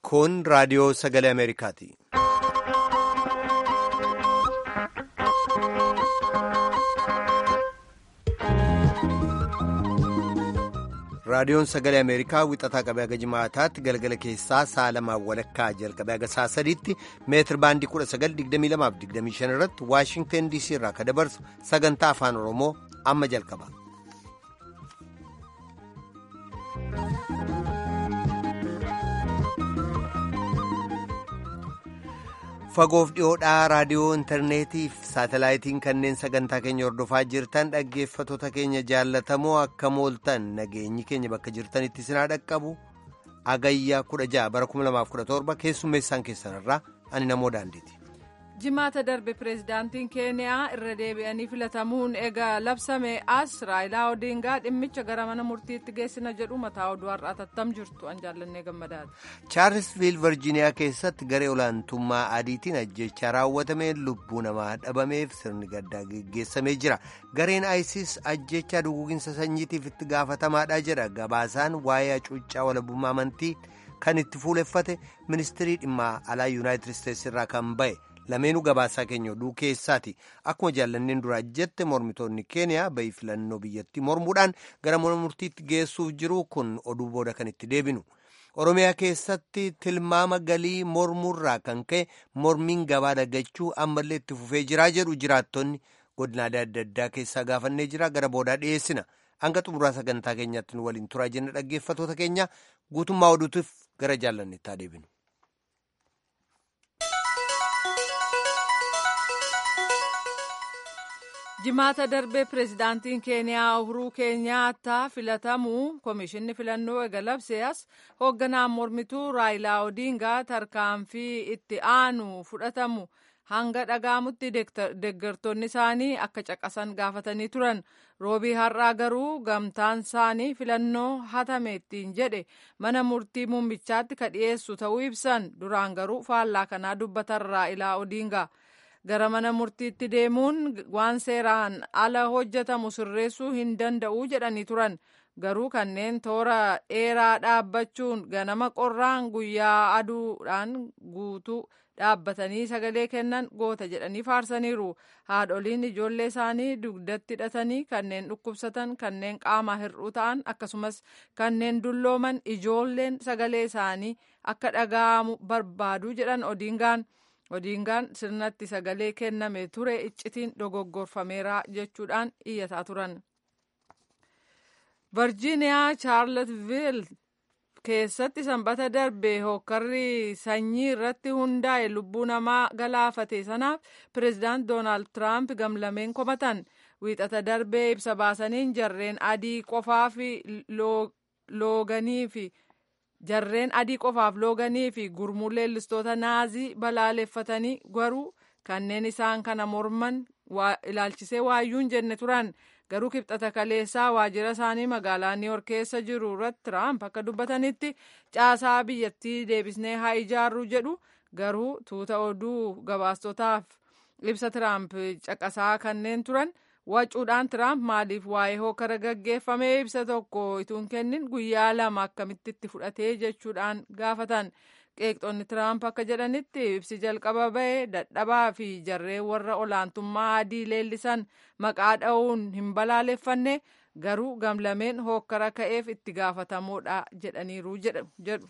Kun raadiyoo sagalee Ameerikaati. Raadiyoon sagalee Ameerikaa wixataa qabee haga jimaataatti galgala keessaa sa'a lamaan walakkaa jalqabee haga sa'a sadiitti meetir baandii 1922-25 irratti Waashingteen DC irraa kan dabarsu sagantaa afaan Oromoo amma jalqaba. Fagoof dhiyoodhaa raadiyoo intarneetii fi saatalaayitiin kanneen sagantaa keenya hordofaa jirtan dhaggeeffattoota keenya jaallatamoo akka mooltan nageenyi keenya bakka jirtanitti sinaa dhaqqabu agayyaa 16 bara 2017 keessummeessaan keessanirraa ani namoo daandiiti. Jimaata darbe pireezidaantiin keeniyaa irra deebi'anii filatamuun egaa labsame as Raayilaa Odingaa dhimmicha gara mana murtiitti geessina jedhu mataa oduu har'aa tattam jirtu an jaallannee gammadaati. Chaarsviil Virjiiniyaa keessatti garee olaantummaa adiitiin ajjechaa raawwatamee lubbuu namaa dhabameef sirni gaddaa geggeessamee jira. Gareen ISIS ajjechaa duguuginsa sanyiitiif itti gaafatamaadha jedha gabaasaan waa'ee hacuuccaa walabummaa amantii kan itti fuuleffate ministirii dhimma alaa Yuunaayitid Isteetsi irraa kan ba'e. Lameenuu gabaasaa keenya oduu keessaati. Akkuma jaallanneen duraa jette mormitoonni keeniyaa ba'ii filannoo biyyattii mormuudhaan gara mana murtiitti geessuuf jiru kun oduu booda kan itti deebinu. Oromiyaa keessatti tilmaama galii mormuurraa kan ka'e mormiin gabaa dagachuu ammallee itti fufee jiraa jedhu jiraattonni godinaalee adda addaa keessaa gaafannee jira gara boodaa dhiyeessina. Hanga xumuraa sagantaa keenyaatti nu waliin turaa jenna dhaggeeffattoota keenya guutummaa oduutiif gara jaallanneetti haa deebinu. Jimaata darbee pireezidaantiin keeniyaa Uhuruu Keenyaataa filatamuu komishinni filannoo eega labsee as hoogganaan mormituu Raayilaa Odingaa tarkaanfii itti aanu fudhatamu hanga dhaga'amutti deeggartoonni isaanii akka caqasan gaafatanii turan. Roobii har'aa garuu gamtaan isaanii filannoo hatame ittiin jedhe mana murtii muummichaatti ka dhiyeessu ta'uu ibsan. Duraan garuu faallaa kanaa dubbatan Raayilaa Odingaa. Gara mana murtiitti deemuun waan seeraan ala hojjetamu sirreessuu hin danda'u jedhanii turan. Garuu kanneen toora dheeraa dhaabbachuun ganama qorraan guyyaa aduudhaan guutuu dhaabbatanii sagalee kennan goota jedhanii faarsaniiru. Haadholiin ijoollee isaanii dugdatti hidhatanii kanneen dhukkubsatan kanneen qaama hir'uu ta'an akkasumas kanneen dullooman ijoolleen sagalee isaanii akka dhaga'amu barbaadu jedhan Odingaan sirnatti sagalee kenname ture iccitiin dogoggorfameera jechuudhaan iyyataa turan. Virjiiniyaa Chaarlotviil keessatti sanbata darbe hokkarri sanyii irratti hundaa'e lubbuu namaa galaafate sanaaf pireezidaant Doonaald Tiraamp gamlameen komatan. Wiixata darbee ibsa baasaniin jarreen adii qofaaf looganii fi gurmuun leellistoota naazii balaaleffatanii garuu kanneen isaan kana morman ilaalchisee waayyuu hin jenne turan. Garuu kibxata kaleessaa waajjira isaanii magaalaa Niiwoork keessa jiru irratti Tiraamp akka dubbatanitti caasaa biyyattii deebisnee haa ijaarru jedhu. Garuu tuuta oduu gabaastotaaf ibsa Tiraamp caqasaa kanneen turan. Wacuudhaan Tiraamp maaliif waa'ee hokkara gaggeeffamee ibsa tokko ituun kennin guyyaa lama akkamitti itti fudhatee jechuudhaan gaafatan. Qeeqxoonni Tiraamp akka jedhanitti ibsi jalqaba ba'e dadhabaa fi jarreen warra olaantummaa adii leellisan maqaa dha'uun hin balaaleffanne garuu gamlameen hokkara ka'eef itti gaafatamoodha jedhaniiru jedhu.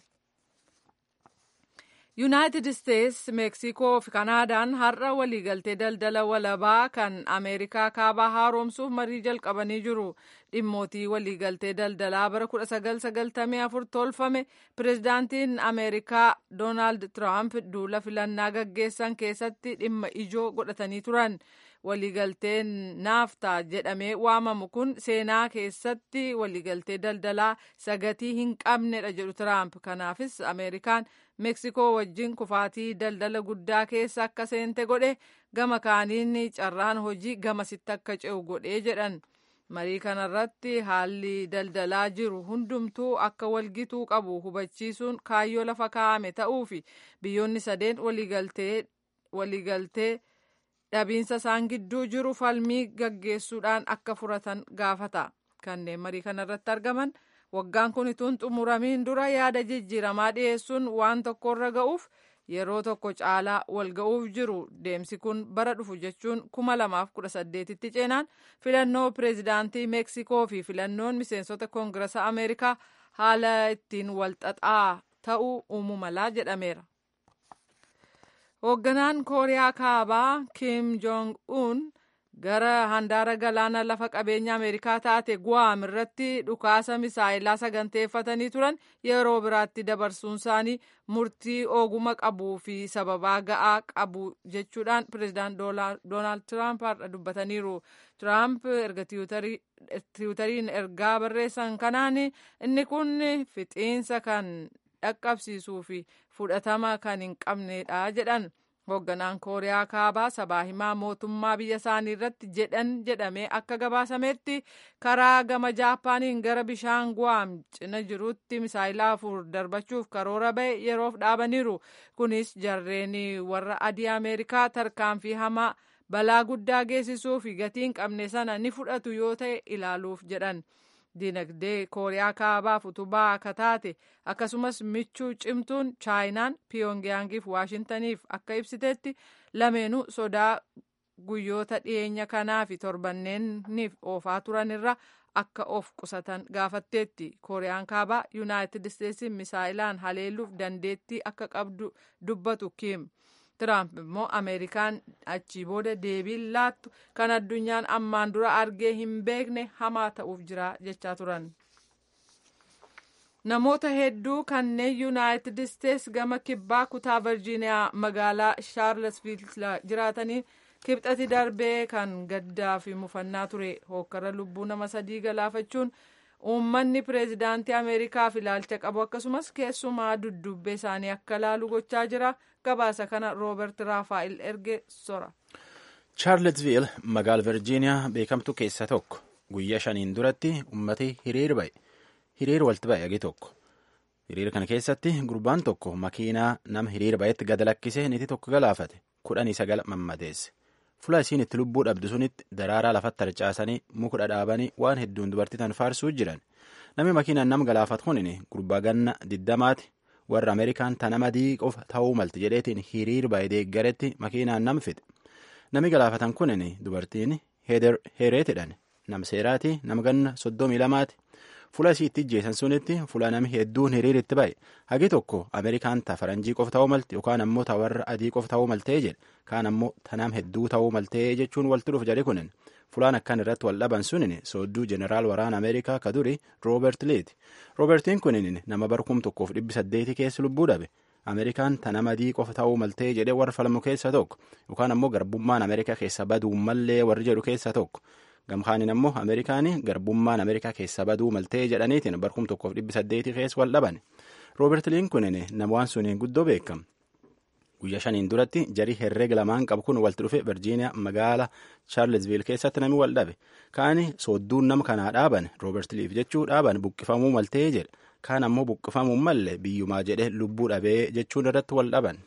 Yuunaayitid Isteetsi, Meeksikoo fi Kanaadaan har'a waliigaltee daldala walabaa kan Ameerikaa kaabaa haaromsuuf marii jalqabanii jiru. Dhimmootii waliigaltee daldalaa bara 1994 tolfame pireezidaantiin Ameerikaa Doonaald Tiraamp duula filannaa gaggeessan keessatti dhimma ijoo godhatanii turan. Waliigalteen naaftaa jedhamee waamamu kun seenaa keessatti waliigaltee daldalaa sagatii hin qabnedha jedhu Tiraamp. Kanaafis Ameerikaan Meeksikoo wajjin kufaatii daldala guddaa keessa akka seente godhe gama kaaniin carraan hojii gamasitti akka ce'u godhee jedhan. Marii kanarratti haalli daldalaa jiru hundumtuu akka walgituu qabu hubachiisuun kaayyoo lafa kaa'ame ta'uu fi biyyoonni sadeen waliigaltee dhabiinsa isaan gidduu jiru falmii gaggeessuudhaan akka furatan gaafata. Kanneen marii kanarratti argaman waggaan kun ituun xumuramiin dura yaada jijjiiramaa dhiyeessuun waan tokkorra ga'uuf yeroo tokko caalaa wal ga'uuf jiru. Deemsi kun bara dhufu jechuun 2018tti ceenaan filannoo pireezidaantii Meeksikoo fi filannoon miseensota koongirasa Ameerikaa haala ittiin wal xaxaa ta'uu uumuu malaa jedhameera. Hoogganaan Kooriyaa Kaabaa Kim Jong-un gara handaara galaana lafa qabeenya Ameerikaa taate Guam irratti dhukaasa misaayilaa saganteeffatanii turan yeroo biraatti dabarsuun isaanii murtii oguma qabuu fi sababaa ga'aa qabu jechuudhaan pireezidaant Doonaald Tiraamp har'a dubbataniiru. Tiraamp erga tiwutariin ergaa barreessan kanaan inni kun fixiinsa kan dhaqqabsiisuu fi fudhatama kan hin qabnedha jedhan. Hoogganaan Kooriyaa Kaabaa sabaa himaa mootummaa biyya isaanii irratti jedhamee akka gabaasametti karaa gama Jaapaaniin gara bishaan Guam cina jirutti misaayilaa 4 darbachuuf karoora ba'e yeroof dhaabaniiru. Kunis jarreen warra adii Ameerikaa tarkaanfii hamaa balaa guddaa geessisuu fi gatii hin qabne sana ni fudhatu yoo ta'e ilaaluuf jedhan. Dinagdee Kooriyaa Kaabaaf utubaa akka taate akkasumas michuu cimtuun Chaayinaan Piyongiyaangiif Waashintaniif akka ibsitetti lameenuu sodaa guyyoota dhiyeenya kanaa fi torbanneeniif oofaa turan irra akka of qusatan gaafatteetti. Kooriyaan Kaabaa Yuunaayitid Isteetsiin misaa'ilaan haleeluuf dandeettii akka qabdu dubbatu Kim. Tiraamp immoo Ameerikaan achii booda deebii laattu kan addunyaan ammaan dura argee hin beekne hamaa ta'uuf jira jechaa turan. Namoota hedduu kanneen Yuunaayitid Isteets gama kibbaa kutaa Virjiiniyaa magaalaa Shaarlesviil jiraatanii kibxati darbee kan gaddaa fi mufannaa ture. Hokkara lubbuu nama 3 galaafachuun uummanni pireezidaantii Ameerikaaf ilaalcha qabu akkasumas keessumaa duddubbee isaanii akka laalu gochaa jira. Gabaasa kana Roobert Raafaa'il erge sora. Charlottesville magaala Virjiiniyaa beekamtu keessaa tokko guyyaa 5 duratti uummati hiriir walitti ba'e agi tokko. Hiriira kana keessatti gurbaan tokko makiinaa nama hiriira ba'etti gad lakkisee niti tokko galaafate 19 mammadeesse. Fuula isiin itti lubbuu dhabdu sunitti daraaraa lafatti harcaasanii muka dhadhaabanii waan hedduun dubartii tan faarsuu jiran. Namni makiinaan nama galaafatu kunin gurbaa ganna 20ti. Warra Ameerikaan tana madii qofa ta'uu malti jedheetiin hiriir ba'ee deeggaretti makiinaan nam fixe. Nami galaafatan kunin dubartiin heereetidhan. Nam seeraati nam ganna 32ti. Fuula isii itti ijjeessan sunitti fuula nami hedduun hiriir itti ba'e. Hagi tokko Ameerikaan ta faranjii qofa ta'uu malti yookaan ammoo ta warra adii qofa ta'uu maltee jedhe. Kaan ammoo ta nam hedduu ta'uu maltee jechuun walti dhuuf jedhe kunin. Fulaan akkan irratti wal dhaban sunin soodduu jeneraal waraana Ameerikaa ka duri Roobert Liiti. Roobertiin kunin nama bara 1808 keessa lubbuu dhabe. Ameerikaan ta nama adii qofa ta'uu maltee jedhee warra falmu keessa tokko yookaan ammoo garbummaan Ameerikaa keessa baduu mallee warri jedhu keessa tokko. Gamkaanin ammoo Ameerikaan garbummaan Ameerikaa keessa baduu maltee jedhaniitiin bara 1808 keessa wal dhaban. Roobert Liin kunin nama waan suniin guddoo beekama. Guyyaa 5 duratti jarii herreega lamaan qabu kun walitti dhufe Virjiiniyaa magaala Charlottesville keessatti namni wal dhabe. Kaani soodduun nama kanaa dhaaban Roobert Liif jechuu dhaaban buqqifamuu maltee jedhe. Kaan ammoo buqqifamuu malle biyyumaa jedhe lubbuu dhabee jechuun irratti wal dhaban.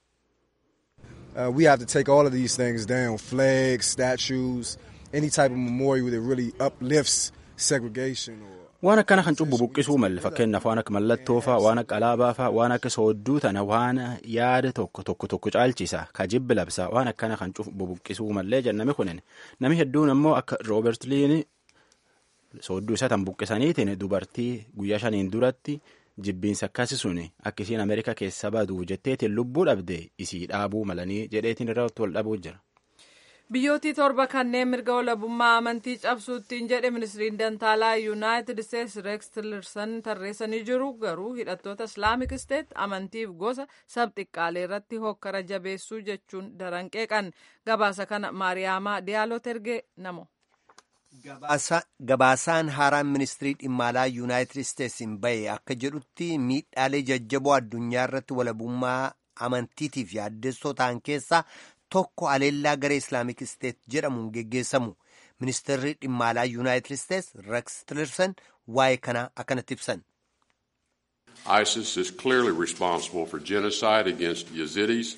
We have to take all of these things down, flags, statues, any type of memorial that really uplifts segregation or waan akkana kan cubbu buqqisuu malle fakkeenyaaf waan akka mallattoofaa waan akka alaabaafaa waan akka soodduu tana waan yaada tokko caalchisa ka jibbi labsaa waan akkana kan cubbu buqqisuu mallee jenname kunin nami hedduun ammoo akka Roobert Liin soodduu isa tan buqqisaniitiin dubartii guyyaa 5 duratti jibbiinsa akkasisuun akka isiin Ameerikaa keessa baduu jetteetiin lubbuu dhabde isii dhaabuu malanii jedheetiin irratti wal dhabuu jira. Biyyoottii 7 kanneen mirga walabummaa amantii cabsuuttiin jedhe ministiriin dantaalaa Yuunaayitid Isteets Rex Tillerson tarreessanii jiru. Garuu hidhattoota Islaamik Isteet amantiif gosa sabxiqqaalee irratti hokkara jabeessuu jechuun daran qeeqan. Gabaasa kana Maariyaamaa Diyaaloot erge namo. Gabaasaan haaraan ministirii dhimma alaa Yuunaayitid Isteetsiin bahe akka jedhutti miidhaalee jajjaboo addunyaa irratti walabummaa amantiitiif yaaddessoo ta'an keessaa tokko aleellaa garee Islaamik Isteet jedhamuun geggeessamu. Ministeerri dhimma alaa Yuunaayitid Isteets Rex Tillerson waa'ee kana akkanatti ibsan. ISIS is clearly responsible for genocide against Yazidis.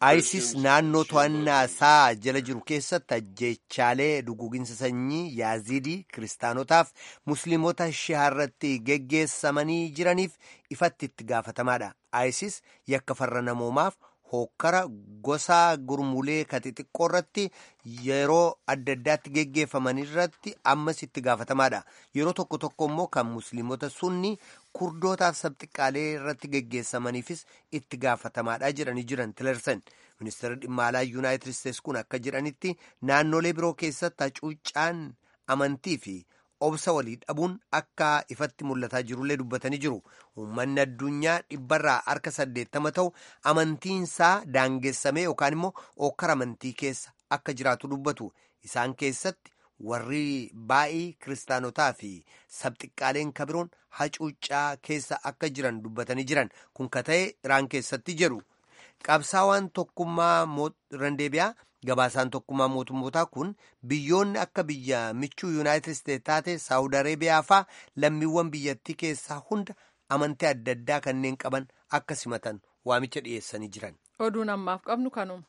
ISIS naannoo to'annaa isaa jala jiru keessatti ajjeechaalee duguuginsa sanyii yaazidii kiristaanotaaf musliimota shi'aarratti geggeessamanii jiraniif ifatti itti gaafatamaadha. ISIS yakka farra namoomaaf hokkara gosa gurmulee xixiqqoo irratti yeroo adda addaatti geggeeffaman irratti ammas itti gaafatamaadha. Yeroo tokko tokko immoo kan musliimota sunni kurdootaaf sabxiqqaalee irratti geggeessamaniifis itti gaafatamaadha jedhanii jiran Tillerson. Ministeerri dhimma alaa Yuunaayitid Isteets kun akka jedhanitti naannolee biroo keessatti hacuuccaan amantii fi obsa walii dhabuun akka ifatti mul'ataa jirullee dubbatanii jiru. Uummanni addunyaa 80% ta'u amantiinsaa daangessamee yookaan immoo okkara amantii keessa akka jiraatu dubbatu. Isaan keessatti warri baay'ee kiristaanotaa fi sabxiqqaaleen kabiroon hacuuccaa keessa akka jiran dubbatanii jiran. Kun ka ta'e Iraan keessatti jedhu. Qabsaawaan tokkummaa randeebiyaa gabaasaan tokkummaa mootummootaa kun biyyoonni akka biyya michuu Yuunaayitid Isteets taate Saawud Areebiyaa faa lammiiwwan biyyattii keessaa hunda amantii adda addaa kanneen qaban akka simatan waamicha dhiyeessanii jiran. Oduun ammaaf qabnu kanuma.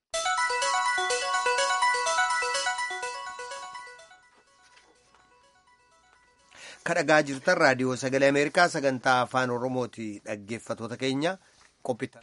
Kadhagaa jirtan raadiyoo sagalee Ameerikaa sagantaa afaan Oromooti. Dhaggeeffatoota keenya qophita.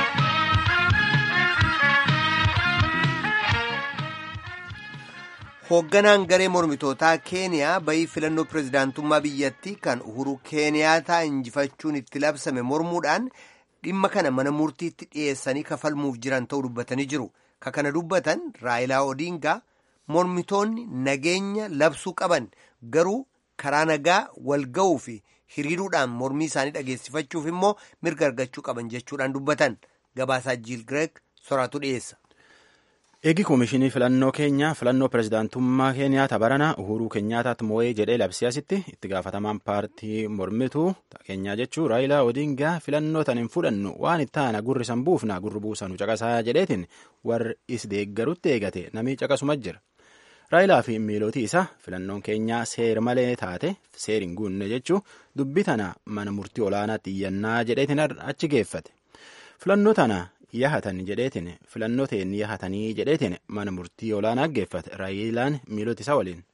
Hoogganaan garee mormitootaa Keeniyaa bayii filannoo pirezidaantummaa biyyattii kan Uhuru Keeniyaataa injifachuun itti labsame mormuudhaan dhimma kana mana murtiitti dhiyeessanii kafalmuuf jiran ta'uu dubbatanii jiru. Kana dubbatan Raayilaa Odingaa mormitoonni nageenya labsuu qaban garuu karaa nagaa wal ga'uu fi hiriiruudhaan mormii isaanii dhageessifachuuf immoo mirga argachuu qaban jechuudhaan dubbatan. Gabaasaa Jiil Gireeg soraatu dhiyeessa. Eegi Koomishinii Filannoo Keenyaa filannoo pirezidaantummaa Keeniyaa baranaa Uhuruu Keenyaataatti moo'ee jedhee labsiyaasitti itti gaafatamaan paartii mormituu Keenyaa jechuun Raayilaa Odingaa filannoo tan hin fudhannu waan itti aana gurri san buufna gurri buusanu caqasaa jedheetiin warri is deeggarutti eegate namni caqasuma jira. Raayilaa fi miilootii isaa filannoon Keenyaa seer malee taate seer hin guunne jechuun dubbi tana mana murtii olaanaatti iyyannaa jedheetiin achi geeffate. Filannoo tana yahatan jedheetiin filannooteen yahatanii jedheetiin mana murtii olaanaa geeffate. Raayilaan miilota isaa waliin.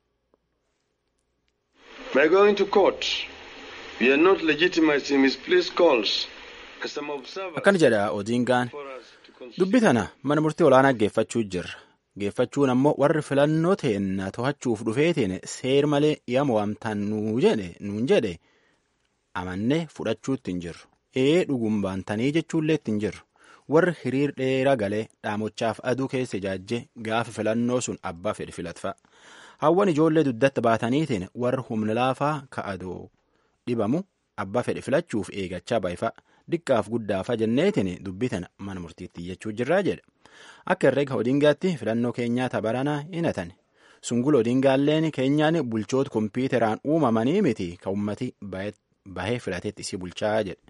By going to court, we are not legitimizing misplaced calls. Akkana jedha Odingaan dubbi tana mana murtii olaanaa geeffachuu jirra. Geeffachuun ammoo warri filannoo teenna to'achuuf dhufeetiin seer malee yaama waamtaan nuun jedhe amannee fudhachuutti hin jirru. Dhugum baantanii jechuullee itti hin jirru. Warri hiriir dheeraa galee dhaamochaaf aduu keessa ijaajjee gaafa filannoo sun abbaa fedhe filatfa. Hawwan ijoollee duddatti baataniitiin warri humna laafaa ka'adoo dhibamu abbaa fedhe filachuuf eegachaa baay'ifa. Diqqaaf guddaafa jenneetiin dubbitan mana murtiitti iyyachuu jirraa jedha. Akka herreega Odingaatti filannoo Keenyaa baranaa hinatan. Sungul Odingaalleen Keenyaan bulchoota kompiitaraan uumamanii miti kan ummati bahee filateetti isii bulchaa jedhe.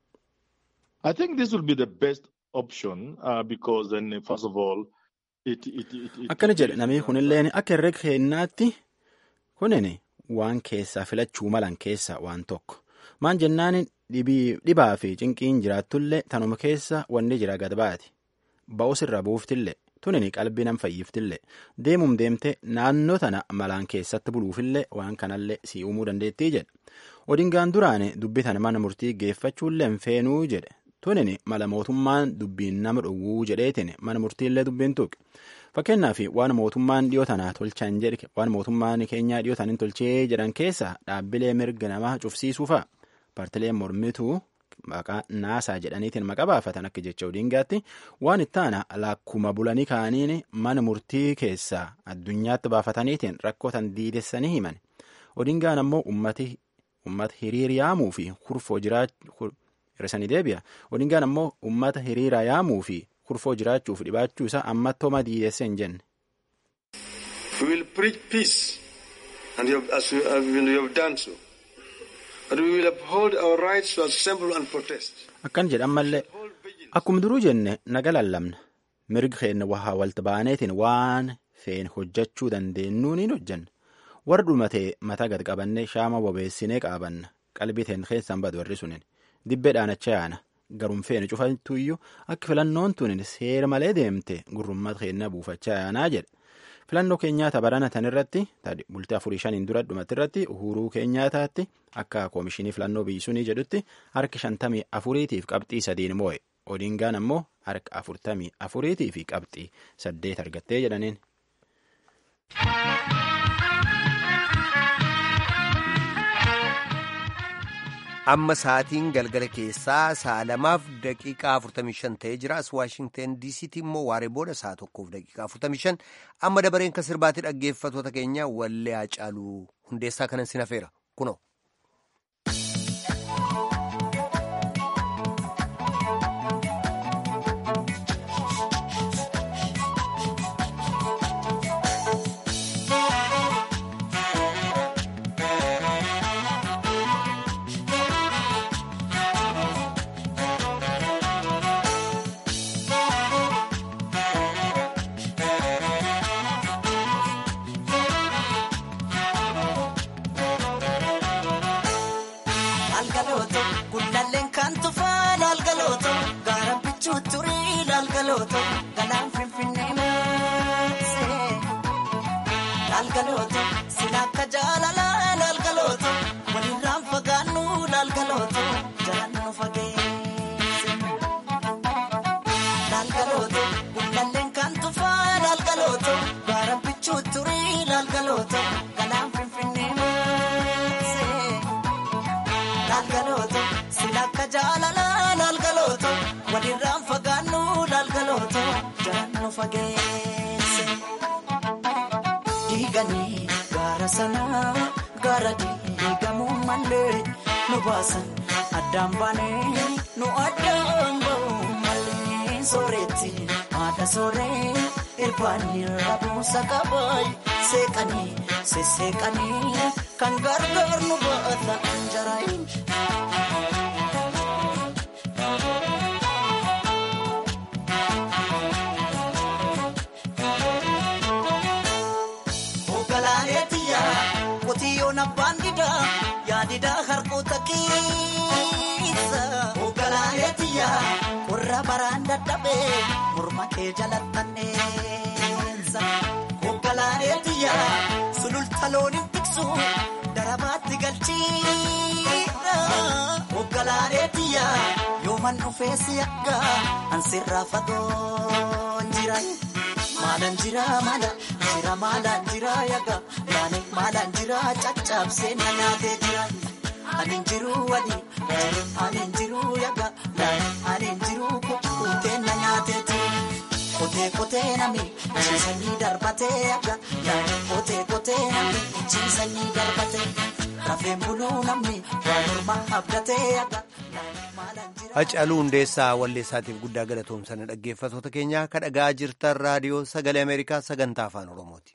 I think this will be the best option because then first of all akkana jedhe namni kunilleen akka herreega Keenyaatti kunin waan keessaa filachuu malan keessa waan tokko. Maan jennaan dhibaa fi cinqiin jiraattullee tanuma keessa wanni jira gad baati. Ba'us irra buuftillee tunini qalbii nam fayyiftillee deemum deemte naannoo tana malaan keessatti buluufillee waan kanallee si uumuu dandeettii jedhe. Odingaan duraane dubbitan mana murtii geeffachuullee hin feenuu jedhe. Tunini mala mootummaan dubbiin nama dhowwuu jedheetiin mana murtiillee dubbiin tuqe. Fakkeenyaaf waan mootummaan dhiyoo tanaa tolchan jedhe waan mootummaan Keenyaa dhiyoo tanin tolchee jedhan keessa dhaabbilee mirga namaa cufsiisuufa. Paartileen mormituu maqaa naasaa jedhaniitiin maqaa baafatan akka jecha Odingaatti waan itti aana lakkuma bulanii kaaniin mana murtii keessaa addunyaatti baafataniitiin rakkootan diidessanii himan. Odingaan ammoo uummata hiriira yaamuu fi kurfoo hir'isanii deebi'a. Odingaan ammoo uummata hiriira yaamuu fi kurfoo jiraachuuf dhibaachuu isaa ammattooma diidessee hin jenne. We will preach peace and you have done so. But we will uphold our rights to assemble and protest. Akkan jedhan mallee akkuma duruu jenne naga lallabna mirga keenya wahaa walta baaneetiin waan feen hojjechuu dandeenyuun hin hojjanna. Warra dhumatee mataa gad qabannee shaama bobeessinee qaabanna qalbii teen keessan badu warri sunin dibbee dhaanacha yaana garum feene cufattuyyuu akka filannoon tun seera malee deemte gurrummaa keenya buufachaa yaanaa jedhe. Filannoo Keenyaataa barana tan irratti bultii 4-5 dura dhumatti irratti Uhuruu Keenyaataatti akka koomishinii filannoo biyyisuunii jedhutti harka 54 qabxii 3 moo'e. Odingaan ammoo harka 44 fi qabxii 8 argattee jedhaniin. Amma sa'aatiin galgala keessaa 2:45 ta'ee jira. As Waashingten DC'tti immoo waaree booda 1:45. Amma dabareen kan sirbaatti dhaggeeffatoota keenya wallee Haacaaluu Hundeessaa kanan sin hafeera. Kunoo. Addaan baanee nu addaan ba'u malee sooretti haadha sooree irbaanii rabuusa qabay seeqanii sesseeqanii kan gargaar nu baata anjaraayi. Ogalaayetiyaa qotiyyoo nabbaan didaa yaadidaa harkoota keessa. Ogalaayetiyaa warra baraan dadhabee morma kee jalattanneessa. Ogalaayetiyaa sululta looniin tiksu darabaatti galchiidha. Ogalaayetiyaa yooman dhufeessi akka ansirraa fagoon jira. Maalaan jira maalaan jira yaga yaani maalaan jira caccabsee na nyaatee jira. Anin jiru wadi anin jiru yaga anin jiru kutee na nyaatee jira. Kotee nami ciisanii darbatee yaga kotee nami ciisanii darbatee rafeen buluu namni waan morma abdatee yaga. Haacaaluu Hundeessaa walleessaatiif guddaa galatoomsanii dhaggeeffatoota keenya akka dhagaa jirtan raadiyoo sagalee Ameerikaa sagantaa afaan Oromooti.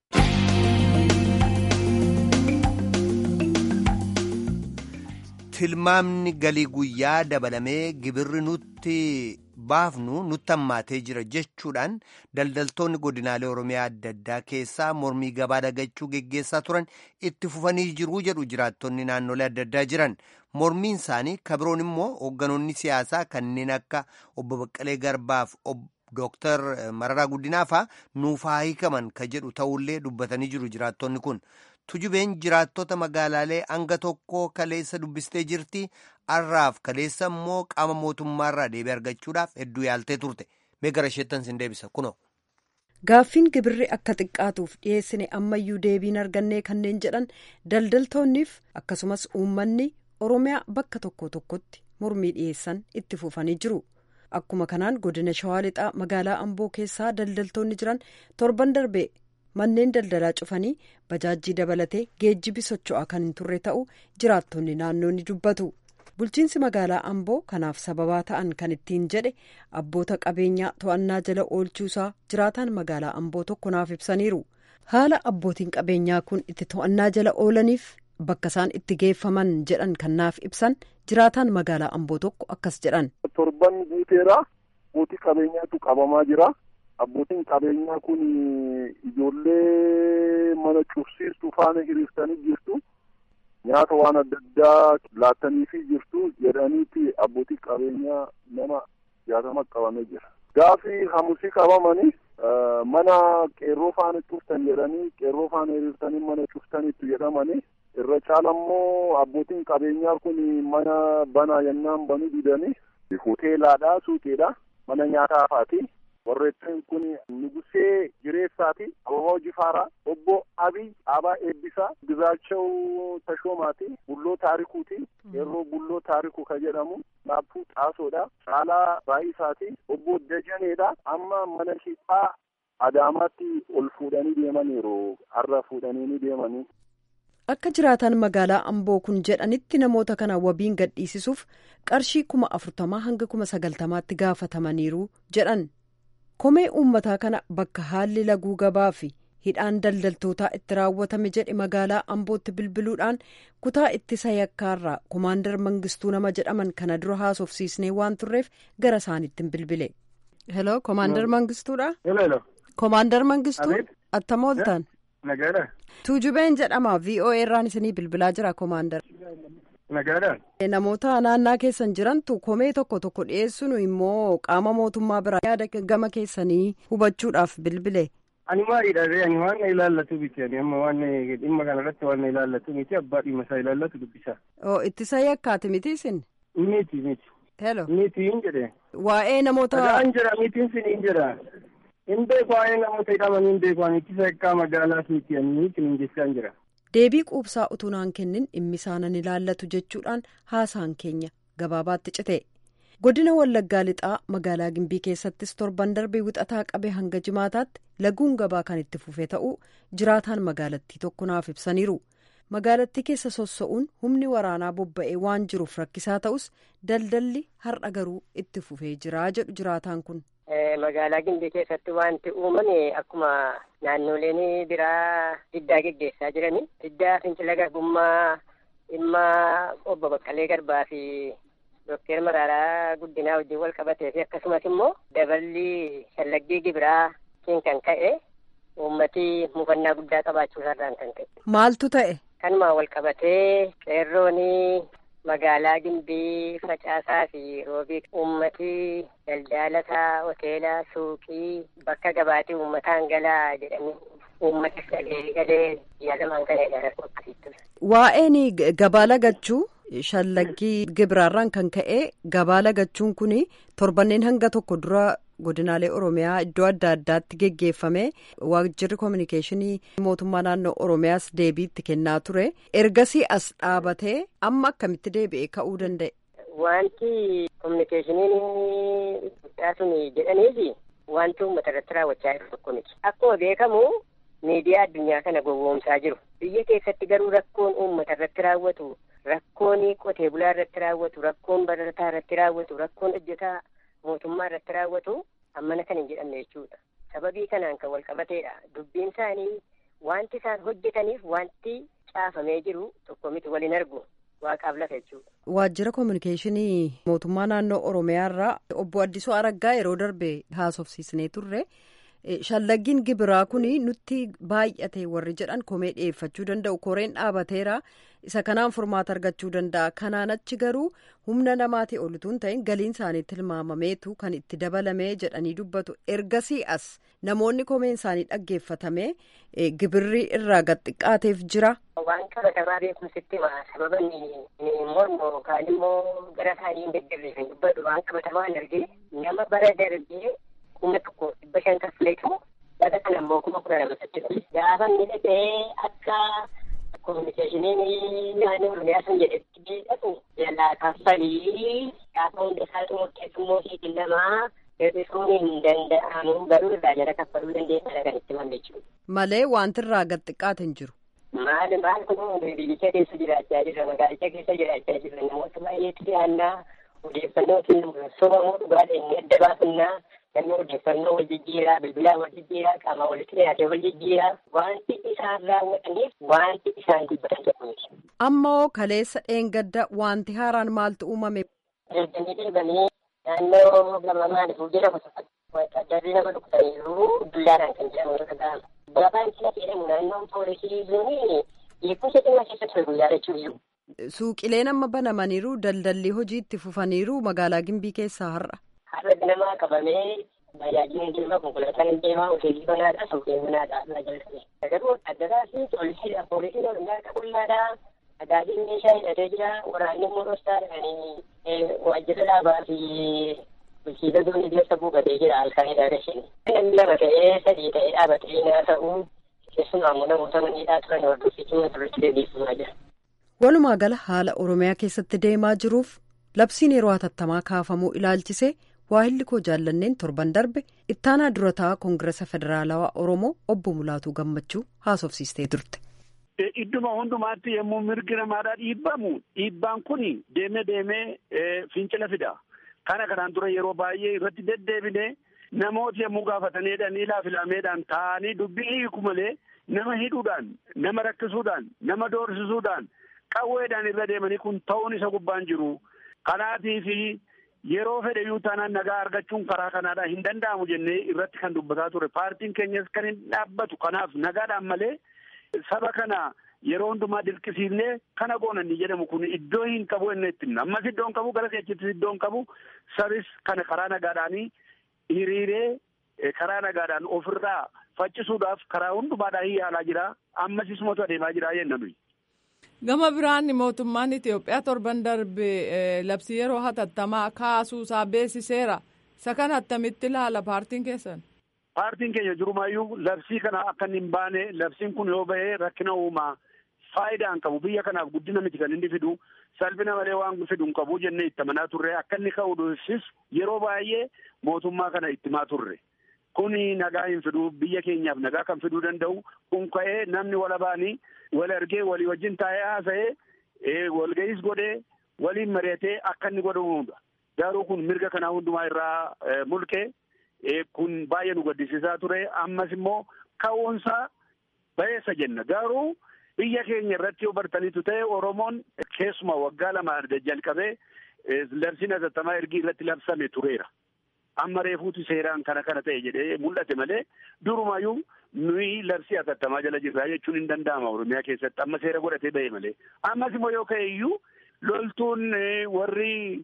Tilmaamni galii guyyaa dabalamee gibirri nutti baafnu nutti hammaatee jira jechuudhaan daldaltoonni godinaalee Oromiyaa adda addaa keessaa mormii gabaa dagachuu geggeessaa turan itti fufanii jiru jedhu jiraattonni naannolee adda addaa jiran. Mormiin isaanii kabiroon immoo hoogganoonni siyaasaa kanneen akka obbo Baqqalee Garbaaf Dooktar Mararaa Guddinaafaa nuuf haa hiikaman ka jedhu ta'ullee dubbatanii jiru jiraattonni kun. Tujubeen jiraattota magaalaalee hanga tokko kaleessa dubbistee jirti. Har'aaf kaleessa immoo qaama mootummaarraa deebii argachuudhaaf hedduu yaaltee turte. Mee gara isheettan sin deebisa kunoo. Gaaffiin gibirri akka xiqqaatuuf dhiyeessine ammayyuu deebiin argannee kanneen jedhan daldaltoonniif akkasumas uummanni Oromiyaa bakka tokko tokkotti mormii dhiyeessan itti fufanii jiru. Akkuma kanaan godina Shawaa Lixaa magaalaa Amboo keessaa daldaltoonni jiran torban darbee manneen daldalaa cufanii bajaajii dabalatee geejjibi socho'aa kan hin turre ta'uu jiraattonni naannoo ni dubbatu. Bulchiinsi magaalaa Amboo kanaaf sababaa ta'an kan ittiin jedhe abboota qabeenyaa to'annaa jala oolchuusaa jiraataan magaalaa Amboo tokko naaf ibsaniiru. Haala abbootiin qabeenyaa kun itti to'annaa jala oolaniif bakka isaan itti geeffaman jedhan kan naaf ibsan jiraataan magaalaa Amboo tokko akkas jedhan. Torban guuteera abbootii qabeenyaatu qabamaa jira. Abbootiin qabeenyaa kun ijoollee mana cufsiistuu faana hiriiftanii jirtu. nyaata waan adda addaa laattaniifi jirtu jedhaniiti abbootii qabeenyaa nama 60 qabamee jira. Gaafi hamusii qabamanii mana qeerroo faana cuftan jedhanii qeerroo faana hiriirtanii mana cuftaniitu jedhamanii irra caalammoo abbootiin qabeenyaa kun mana banaa yennaan banuu didanii hoteelaadha suuqiidha mana nyaataa faati. Warreettiin kun Nugusee Jireessaati, Ababaa Jifaaraa, Obbo Abiy Abaa Eebbisaa, Gizaachoo Tashoomaati, Bulloo Taarikuuti, yeroo Bulloo Taarikuu ka jedhamu, Laappuu Xaasoodha, Caalaa Baayisaati, Obbo Dajaneedha. Amma mana shiphaa Adaamaatti ol fuudhanii deemaniiru, har'a fuudhanii ni deemanii. Akka jiraatan magaalaa Amboo kun jedhanitti namoota kana wabiin gadhiisisuuf qarshii 40,000 hanga 90,000tti gaafatamaniiru jedhan. Komee uummataa kana bakka haalli laguu gabaa fi hidhaan daldaltootaa itti raawwatame jedhe magaalaa Ambootti bilbiluudhaan kutaa ittisa yakkaarraa Komaandar Mangistuu nama jedhaman kana dura haasofsiisnee waan turreef gara isaaniitti bilbile. Hello, Komaandar Mangistuudha? Hello. Komaandar Mangistuu attam ooltan? Nagaadha. Tuujubeen jedhama VOA irraan isinii bilbilaa jira Komaandar. Nagaadha. Namoota naannaa keessan jirantu komee tokko dhiyeessuun immoo qaama mootummaa biraa yaada gama keessanii hubachuudhaaf bilbile. Ani maaliidha ani waan ilaallatu biti ani amma waan dhimma kanarratti waan ilaallatu miti abbaa dhimma isaa ilaallatu dubbisa. Ittisa yakkaati miti isin? Miti. Hello. Miti hin jedhe. Waa'ee namoota. Hin jira mitiin sin hin jira. Hin beeku waa'ee namoota hidhamanii hin beeku ani ittisa yakkaa magaalaas miti ani hin jechaa hin jira. Deebii quubsaa utuu naan kennin dhimmi isaanan ilaallatu jechuudhaan haasaan keenya gabaabaatti cite. Godina Wallaggaa Lixaa magaalaa Gimbii keessattis torban darbee wixataa qabee hanga jimaataatti laguun gabaa kan itti fufee ta'uu jiraataan magaalattii tokko naaf ibsaniiru. Magaalattii keessa sossa'uun humni waraanaa bobba'ee waan jiruuf rakkisaa ta'us daldalli har'a garuu itti fufee jira jedhu jiraataan kun. Magaalaa Gimbii keessatti wanti uumame akkuma naannoleen biraa diddaa geggeessaa jirani. Diddaa fincila garbummaa dhimma obbo Baqqalee Garbaa fi Dookter Maraaraa Guddinaa wajjin wal qabatee fi akkasumas immoo daballi shallaggii gibiraa kan ka'e uummati mufannaa guddaa qabaachuusaarraan kan ka'e. Maaltu ta'e? Kanuma wal qabatee qeerrooni magaalaa Gimbii facaasaa fi roobii uummati daldalataa hoteela suuqii bakka gabaatii uummataan galaa jedhanii uummata galee yaadamaan galee rakkoo. Waa'een gabaa lagachuu shallaggii gibiraarraan kan ka'e gabaa lagachuun kun torbanneen hanga tokko dura godinaalee Oromiyaa iddoo adda addaatti geggeeffame waajjirri koominikeeshinii mootummaa naannoo Oromiyaas deebiitti kennaa ture. Ergasii as dhaabatee amma akkamitti deebi'ee ka'uu danda'e? Wanti koominikeeshiniin guddaa sun jedhaniifi wanti uummata irratti raawwachaa jiru tokko miti. Akkuma beekamu miidiyaa addunyaa kana gowwoomsaa jiru. Biyya keessatti garuu rakkoon uummata irratti raawwatu, rakkoon qotee bulaa irratti raawwatu, rakkoon barataa irratti raawwatu, rakkoon hojjetaa mootummaa irratti raawwatu ammana kan hin jedhamne jechuudha. Sababii kanaan kan wal qabateedha. Dubbiin isaanii wanti isaan hojjetaniif wanti caafamee jiru tokko miti waliin argu waaqaaf lafa jechuudha. Waajjira koominikeeshinii mootummaa naannoo Oromiyaa irraa obbo Addisuu Araggaa yeroo darbe haasofsiisnee turre. Shallaggiin gibiraa kun nutti baay'ate warri jedhan komee dhiyeeffachuu danda'u. Koreen dhaabateera. Isa kanaan furmaata argachuu danda'a. Kanaan achi garuu humna namaatii olutuun ta'in galiin isaanii tilmaamameetu kan itti dabalamee jedhanii dubbatu. Ergasii as namoonni komeen isaanii dhaggeeffatame gibirri irraa gad xiqqaateef jira. Waan qabatamaa beekumsitti sababan immoo yookaan immoo gara isaanii hin deddeebiin dubbatu waan qabatamaa hin argine nama bara darbee 1,500 kaffileetu laga kana immoo 10,000 gaafa inni dhaqee akka koominikeeshiniin naannoo Oromiyaa sun jedhetti beekatu jalaa kaffalii gaafa hunda isaa xumurteessummoo siitiin namaa hir'isuun hin danda'amu garuu irraa jala kaffaluu dandeessaa kan itti malle jechuudha. Malee wanti irraa gad xiqqaate hin jiru. Maal kun biyyicha keessa jiraachaa jirra magaalicha keessa jiraachaa jirra namoota baay'eetti dhiyaannaa odeeffannootiin sobamuu dhugaadha inni adda baafannaa. Namni odeeffannoo wal jijjiiraa, bilbilaa wal jijjiiraa, qaama walitti dhiyaatee wal jijjiiraa, wanti isaan raawwataniif wanti isaan dubbatan tokko miti. Ammoo kaleessa dheengadda wanti haaraan maaltu uumame? Darbanii naannoo gama maaliif jedhamu darbii nama dhukkutaniiru dullaadhaan kan jedhamu irra ga'ama. Gabaan sila jedhamu naannoon poolisii zoonii Eegumsa cimaa keessa ture guyyaa jechuun. Suuqileen amma banamaniiru daldalli hojii itti fufaniiru magaalaa Gimbii keessaa har'a. Har'a namaa qabamee bajaajii deemaa konkolaataan deemaa hoteelii banaadhaa suuqiin banaadhaa irra jalqabe. Garuu addaraasi poolisiidha poolisiin oromiyaa qullaadhaa Agaadiin meeshaa hidhatee jira waraanni morostaadhaan waajjira dhaabaa fi bulchiisa duuni keessa buufatee jira halkanidha gashin. Namni lama ta'ee sadii ta'ee dhaabatee naa ta'uu keessumaa immoo namoota maniidhaa turan hordoffichuu irratti deebiifamaa jira. Walumaa gala haala Oromiyaa keessatti deemaa jiruuf labsiin yeroo hatattamaa kaafamuu ilaalchisee waahilli koo jaallanneen torban darbe ittaanaa durataa Koongiresa Federaalawaa Oromoo obbo Mulaatuu Gammachuu haasofsiistee turte. Idduma hundumaatti yommuu mirgi namaadhaa dhiibbamu dhiibbaan kun deemee fincila fida. Kana kanaan dura yeroo baay'ee irratti deddeebine namooti yommuu gaafataniidhaan ilaafilameedhaan taa'anii dubbii hiiku malee nama hidhuudhaan nama rakkisuudhaan nama doorsisuudhaan qawweedhaan irra deemanii kun ta'uun isa gubbaan jiru. Kanaatii fi yeroo fedhayyuu taanaan nagaa argachuun karaa kanaadhaa hin danda'amu jennee irratti kan dubbataa ture. Paartiin keenyas kan hin dhaabbatu kanaaf nagaadhaan malee saba kana yeroo hundumaa dirqisiifnee kana goonanni jedhamu kun iddoo hin qabu inni ittiin ammas iddoo hin qabu gara keechittis iddoo hin qabu sabis kana karaa nagaadhaanii hiriiree karaa nagaadhaan ofirraa faccisuudhaaf karaa hundumaadhaa yaalaa jira ammas isumatu adeemaa jira jenna nuyi. Gama biraan mootummaan Itoophiyaa torban darbe labsii yeroo hatattamaa kaasuusaa beeksiseera. Isa kana attamitti ilaala paartiin keessan? Paartiin keenya jirumaayyuu labsii kana akka hin baane labsiin kun yoo bahee rakkina uumaa faayidaa hin qabu biyya kanaaf guddina miti kan inni fidu salphina malee waan fidu hin qabu jennee itti amanaa turre akka inni ka'uudhufis yeroo baay'ee mootummaa kana itti himaa turre. Kuni nagaa hin fidu biyya keenyaaf nagaa kan fiduu danda'u kun ka'ee namni walabaanii wal argee walii wajjin taa'ee haasa'ee walga'iis godhee waliin mari'atee akka inni godhamudha. Garuu kun mirga kanaa hundumaa irraa mulqee kun baay'ee nu gaddisiisaa ture ammas immoo ka'uunsaa bayeessa jenna. Garuu biyya keenya irratti yoo bartaniitu ta'e Oromoon keessuma waggaa lama jalqabee labsiin hatattamaa ergi irratti labsame tureera. Amma reefuuti seeraan kana ta'e jedhee mul'ate malee durumayyuu nuyi labsii hatattamaa jala jirraa jechuun hin danda'ama Oromiyaa keessatti amma seera godhatee ba'e malee. Ammas immoo yoo ka'e iyyuu loltuun warri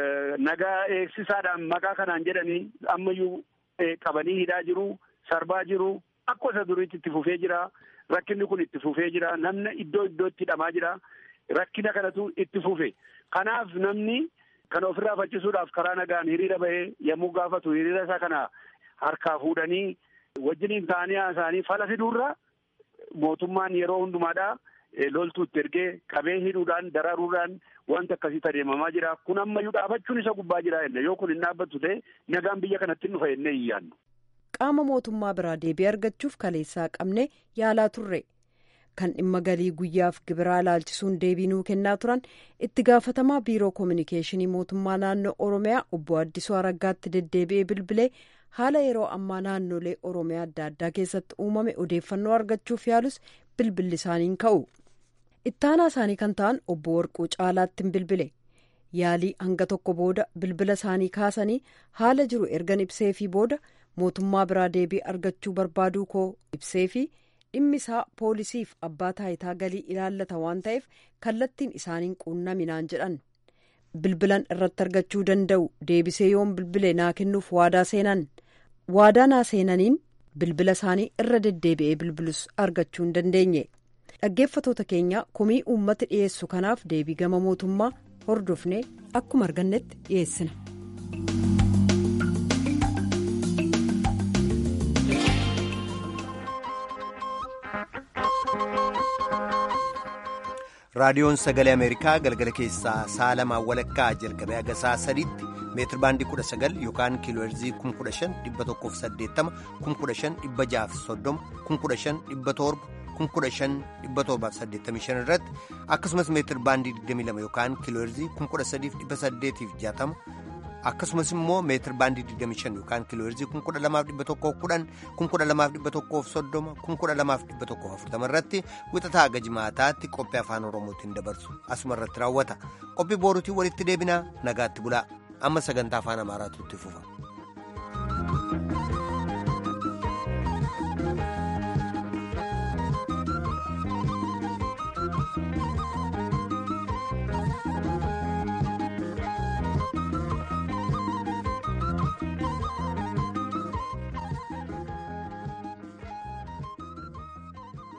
nagaa eegsisaadhaan maqaa kanaan jedhanii ammayyuu qabanii hidhaa jiru sarbaa jiru akka isa duriitti itti fufee jira rakkinni kun itti fufee jira namni iddoo iddootti hidhamaa jira rakkina kanatu itti fufe kanaaf namni kana ofirraa faccisuudhaaf karaa nagaan hiriira bahee yommuu gaafatu hiriira isaa kana harkaa fuudhanii wajjiniin ta'anii haasa'anii fala fiduurra mootummaan yeroo hundumaadhaa loltuu itti ergee qabee hidhuudhaan daraaruudhaan wanta akkasii adeemamaa jira kun ammayyuu dhaabachuun isa gubbaa jira jenne yoo kun hin dhaabbattu ta'e nagaan biyya kanatti hin dhufa jennee hin yaadnu. Qaama mootummaa biraa deebii argachuuf kaleessaa qabne yaalaa turre. Kan dhimma galii guyyaaf gibiraa ilaalchisuun deebii nuu kennaa turan itti gaafatamaa biiroo koominikeeshinii mootummaa naannoo Oromiyaa obbo Addisuu Araggaatti deddeebi'ee bilbilee haala yeroo ammaa naannolee Oromiyaa adda addaa keessatti uumame odeeffannoo argachuuf yaalus bilbilli isaaniin ka'u. Ittaanaa isaanii kan ta'an obbo Warquu Caalaatti hin bilbile. Yaalii hanga tokko booda bilbila isaanii kaasanii haala jiru ergan ibseefii booda mootummaa biraa deebii argachuu barbaaduu koo ibseefii dhimmi isaa poolisiif abbaa taayitaa galii ilaallata waan ta'eef kallattiin isaaniin quunnaminaan jedhan. Bilbilan irratti argachuu danda'u deebisee yoon bilbile naa kennuuf waadaa seenan. Waadaa naa seenaniin bilbila isaanii irra deddeebi'ee bilbilus argachuu hin dandeenye. Dhaggeeffatoota keenya komii uummati dhiyeessu kanaaf deebii gama mootummaa hordofnee akkuma argannetti dhiyeessina. raadiyoon sagalee ameerikaa galgala keessaa sa'a lamaa walakkaa jalqabee haga sa'a sadiitti meetir baandii 19 yookaan kiilooherzii 15,180 15,630 15,700 15,785 irratti akkasumas meetir baandii 22 yookaan kiilooherzii 13,860 akkasumas immoo meetir baandii 25 yookaan kiilooherzii 12,110 12,130 12,140 irratti wixataa haga jimaataatti qophii afaan oromootiin dabarsu asuma irratti raawwata qophii booruutiin walitti deebinaa nagaatti bulaa amma sagantaa afaan amaaraatu itti fufa.